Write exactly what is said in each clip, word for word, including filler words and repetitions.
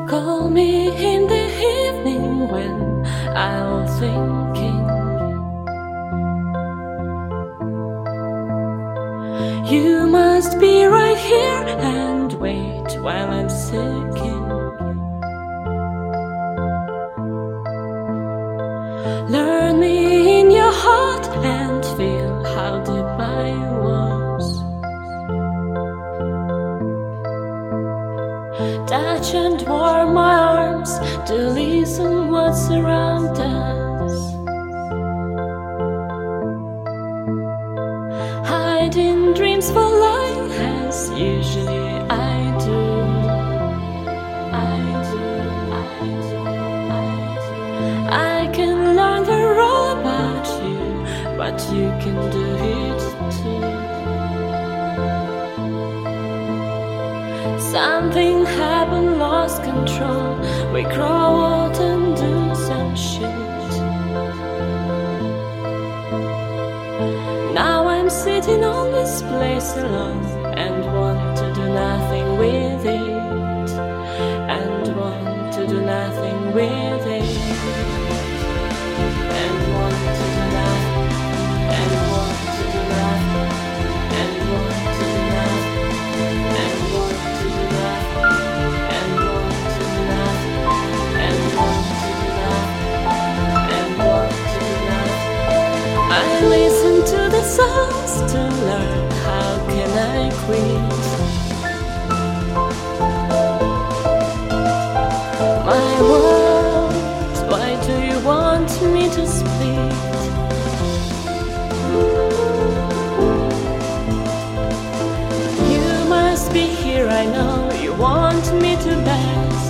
Call me in the evening when I'm thinking. You must be right here and wait while I'm seeking. Learn me in your heart and feel how deep I was. Touch and warm my arms to listen what's around us. Hiding dreams for life as usually I do. I do, I do, I do. I can learn the all about you, but you can do it too. Something happened, lost control. We grow old and do some shit. Now I'm sitting on this place alone and want to do nothing with it. And want to do nothing with it. And want to do nothing. And want to do nothing. And want to do nothing. And want to do nothing. And want to do nothing. And want to do nothing. And want to do nothing. I listen to the songs to learn how can I quit. My world, why do you want me to split? You must be here, I know you want me to best.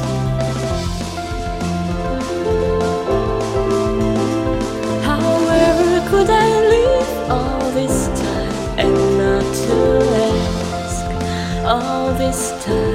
However could I live all this time and not to ask all this time?